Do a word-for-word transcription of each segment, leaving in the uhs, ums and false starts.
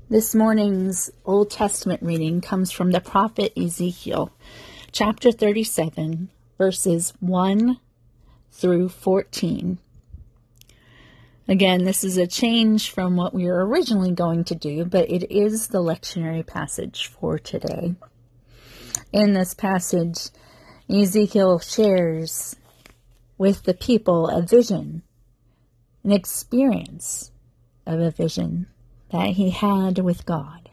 This morning's Old Testament reading comes from the prophet Ezekiel, chapter thirty-seven, verses one through fourteen. Again, this is a change from what we were originally going to do, but it is the lectionary passage for today. In this passage, Ezekiel shares with the people a vision, an experience of a vision that he had with God.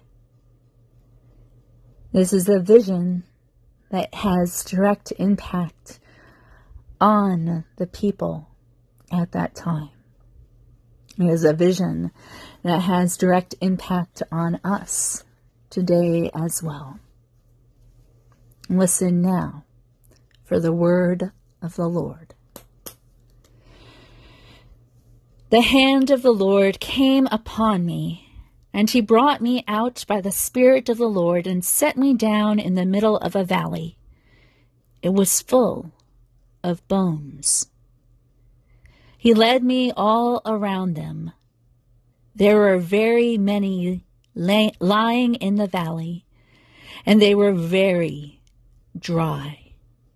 This is a vision that has direct impact on the people at that time. It is a vision that has direct impact on us today as well. Listen now for the word of the Lord. The hand of the Lord came upon me, and he brought me out by the Spirit of the Lord and set me down in the middle of a valley. It was full of bones. He led me all around them. There were very many lay- lying in the valley, and they were very dry.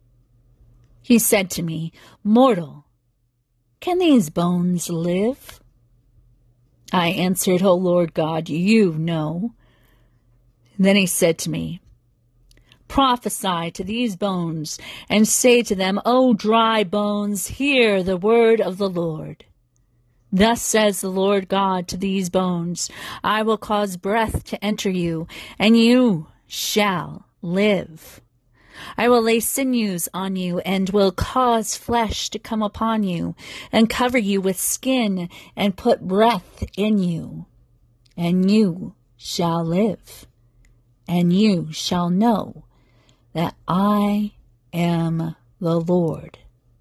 He said to me, "Mortal, can these bones live?" I answered, "O Lord God, you know." Then he said to me, "Prophesy to these bones, and say to them, O dry bones, hear the word of the Lord. Thus says the Lord God to these bones, I will cause breath to enter you, and you shall live. I will lay sinews on you, and will cause flesh to come upon you, and cover you with skin, and put breath in you. And you shall live, and you shall know that I am the Lord."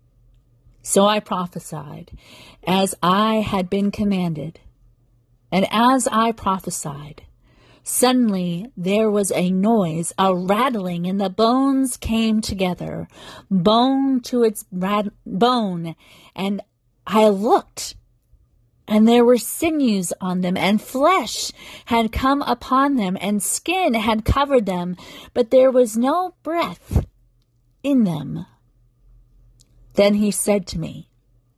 So I prophesied, as I had been commanded. And as I prophesied, suddenly there was a noise, a rattling, and the bones came together, bone to its rat- bone. And I looked, and there were sinews on them, and flesh had come upon them, and skin had covered them, but there was no breath in them. Then he said to me,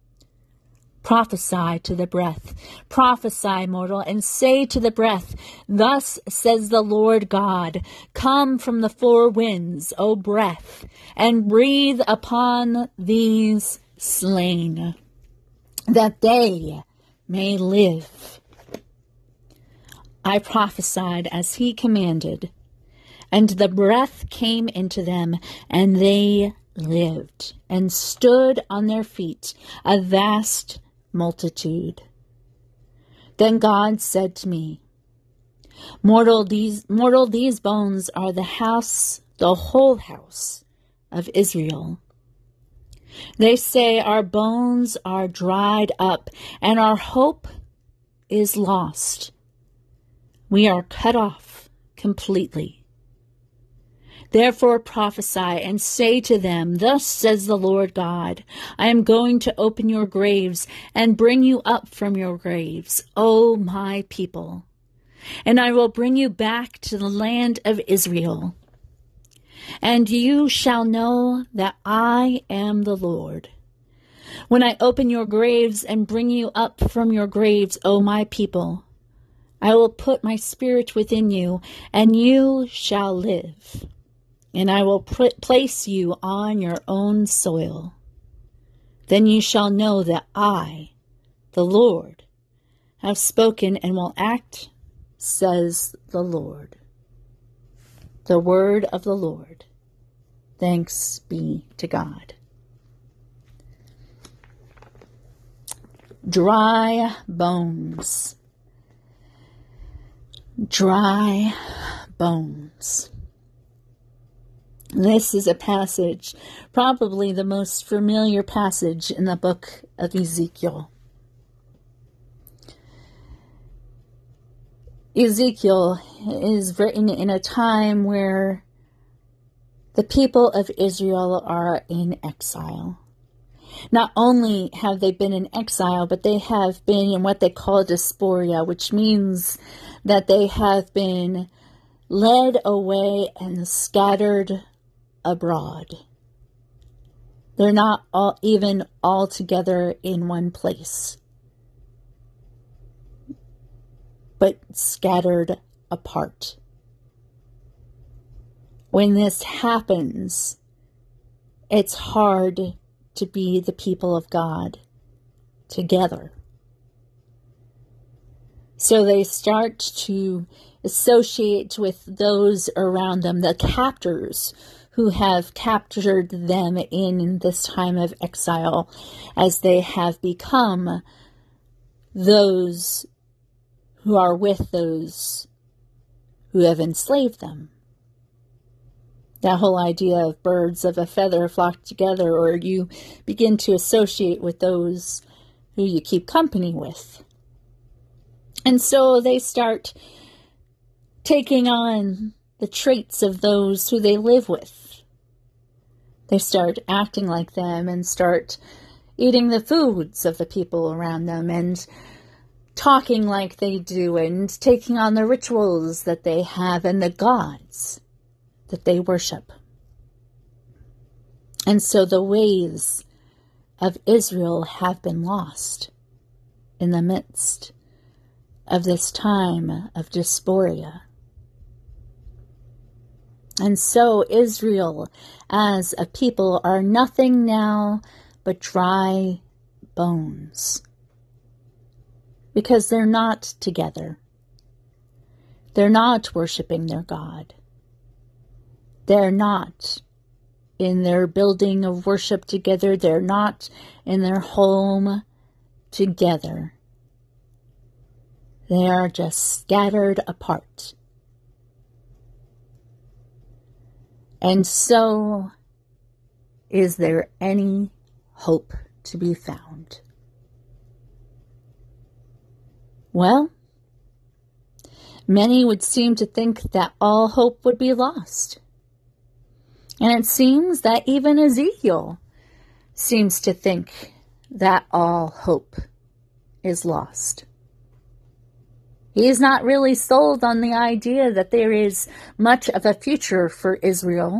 "Prophesy to the breath, prophesy, mortal, and say to the breath, Thus says the Lord God, Come from the four winds, O breath, and breathe upon these slain, that they may live." I prophesied as he commanded, and the breath came into them, and they lived, and stood on their feet, a vast multitude. Then God said to me, Mortal, these mortal, these bones are the house, the whole house of Israel. They say, Our bones are dried up, and our hope is lost. We are cut off completely. Therefore prophesy and say to them, Thus says the Lord God, I am going to open your graves and bring you up from your graves, O my people, and I will bring you back to the land of Israel. And you shall know that I am the Lord, when I open your graves and bring you up from your graves, O my people. I will put my spirit within you, and you shall live. And I will pr- place you on your own soil. Then you shall know that I, the Lord, have spoken and will act, says the Lord. The word of the Lord. Thanks be to God. Dry bones. Dry bones. This is a passage, probably the most familiar passage in the book of Ezekiel. Ezekiel is written in a time where the people of Israel are in exile. Not only have they been in exile, but they have been in what they call diaspora, which means that they have been led away and scattered abroad. They're not all even all together in one place, but scattered apart. When this happens, it's hard to be the people of God together. So they start to associate with those around them, the captors who have captured them in this time of exile, as they have become those who are with those who have enslaved them. That whole idea of birds of a feather flock together, or you begin to associate with those who you keep company with. And so they start taking on the traits of those who they live with. They start acting like them and start eating the foods of the people around them and talking like they do and taking on the rituals that they have and the gods that they worship. And so the ways of Israel have been lost in the midst of this time of diaspora. And so Israel as a people are nothing now but dry bones, because they're not together. They're not worshiping their God. They're not in their building of worship together. They're not in their home together. They are just scattered apart. And so, is there any hope to be found? Well, many would seem to think that all hope would be lost. And it seems that even Ezekiel seems to think that all hope is lost. He is not really sold on the idea that there is much of a future for Israel.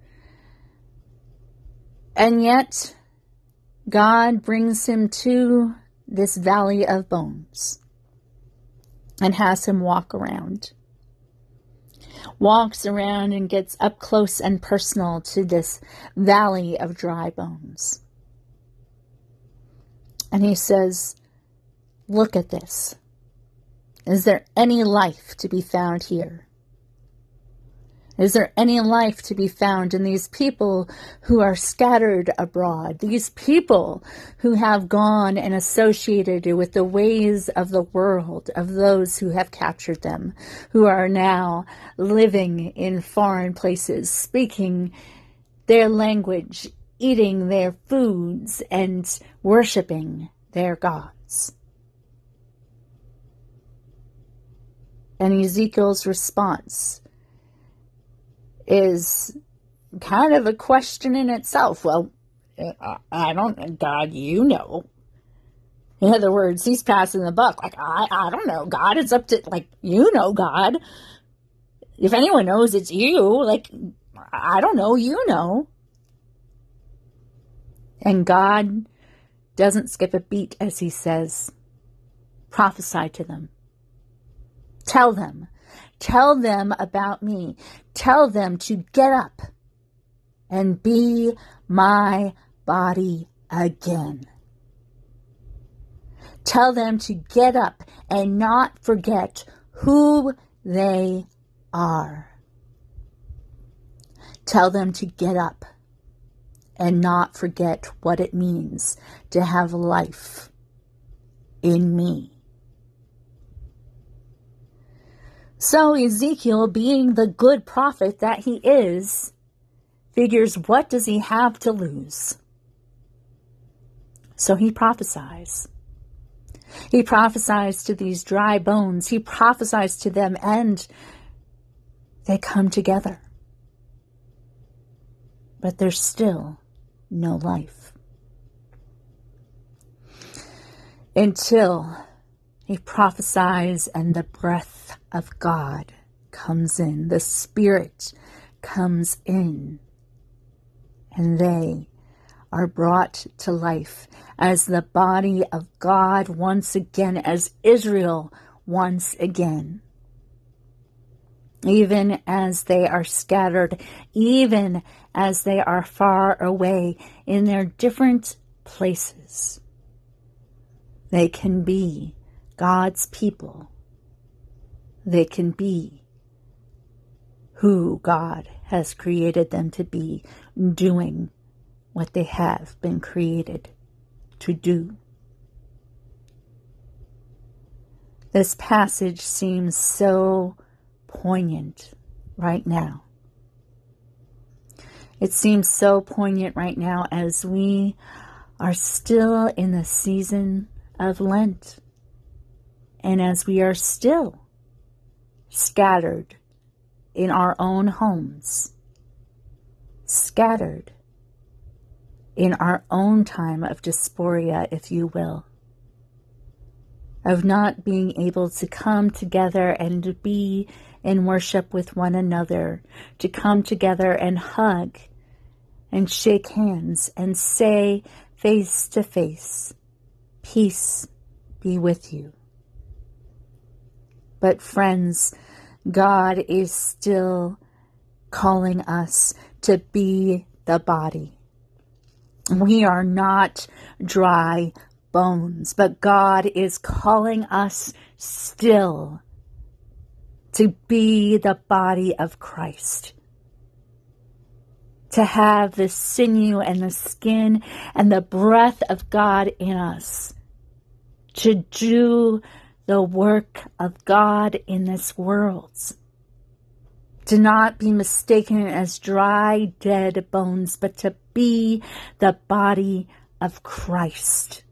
And yet, God brings him to this valley of bones and has him walk around. Walks around and gets up close and personal to this valley of dry bones. And he says, look at this. Is there any life to be found here? Is there any life to be found in these people who are scattered abroad? These people who have gone and associated with the ways of the world, of those who have captured them, who are now living in foreign places, speaking their language, eating their foods, and worshiping their gods. And Ezekiel's response is kind of a question in itself. Well, I don't, God, you know. In other words, he's passing the buck. Like, I, I don't know. God, it's up to, like, you know, God. If anyone knows, it's you. Like, I don't know. You know. And God doesn't skip a beat as he says, prophesy to them. Tell them. Tell them about me. Tell them to get up and be my body again. Tell them to get up and not forget who they are. Tell them to get up and not forget what it means to have life in me. So Ezekiel, being the good prophet that he is, figures, what does he have to lose? So he prophesies. He prophesies to these dry bones. He prophesies to them, and they come together. But there's still no life. until he prophesies and the breath of God comes in, the Spirit comes in, and they are brought to life as the body of God once again, as Israel once again. Even as they are scattered, even as they are far away in their different places, they can be God's people. They can be who God has created them to be, doing what they have been created to do. This passage seems so poignant right now. It seems so poignant right now as we are still in the season of Lent, and as we are still scattered in our own homes, scattered in our own time of dysphoria, if you will, of not being able to come together and to be in worship with one another, to come together and hug and shake hands and say face to face, peace be with you. But friends, God is still calling us to be the body. We are not dry bones, but God is calling us still to be the body of Christ, to have the sinew and the skin and the breath of God in us, to do the work of God in this world, to not be mistaken as dry, dead bones, but to be the body of Christ.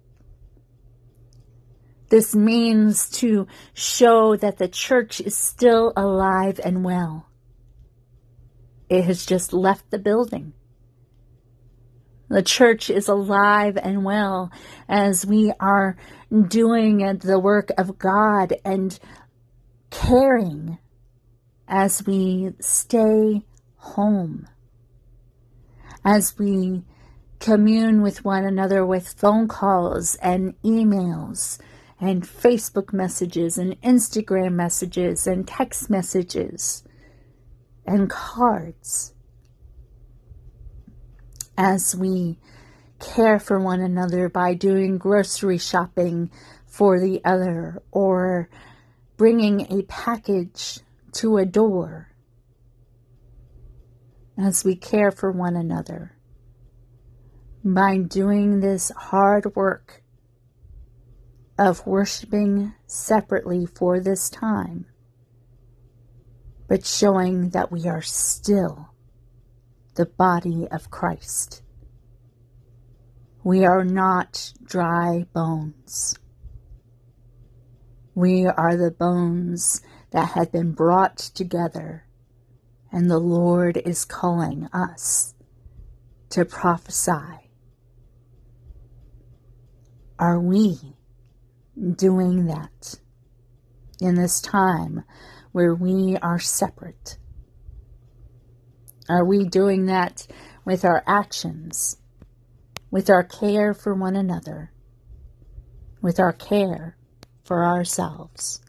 This means to show that the church is still alive and well. It has just left the building. The church is alive and well as we are doing the work of God and caring as we stay home, as we commune with one another with phone calls and emails and Facebook messages and Instagram messages and text messages and cards, as we care for one another by doing grocery shopping for the other or bringing a package to a door, as we care for one another by doing this hard work of worshiping separately for this time, but showing that we are still the body of Christ. We are not dry bones. We are the bones that have been brought together, and the Lord is calling us to prophesy. Are we doing that in this time where we are separate? Are we doing that with our actions, with our care for one another, with our care for ourselves?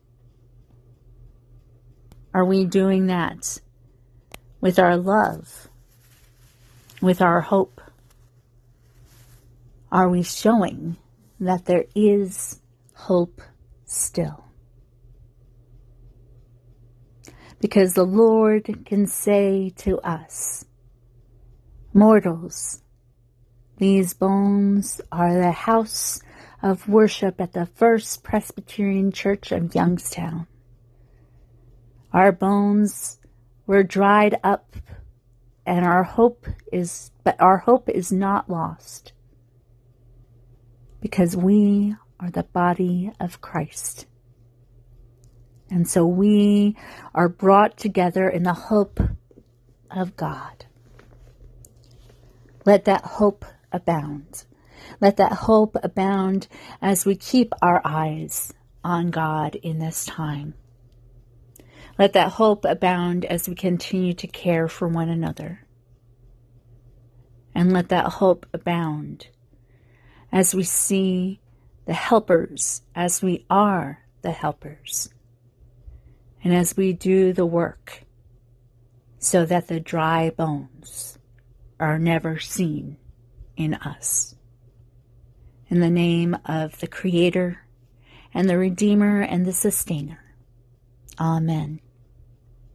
Are we doing that with our love, with our hope? Are we showing that there is hope still? Because the Lord can say to us, mortals, these bones are the house of worship at the First Presbyterian Church of Youngstown. Our bones were dried up, and our hope is, but our hope is not lost, because we are the body of Christ. And so we are brought together in the hope of God. Let that hope abound. Let that hope abound as we keep our eyes on God in this time. Let that hope abound as we continue to care for one another. And let that hope abound as we see the helpers, as we are the helpers, and as we do the work so that the dry bones are never seen in us. In the name of the Creator and the Redeemer and the Sustainer. Amen.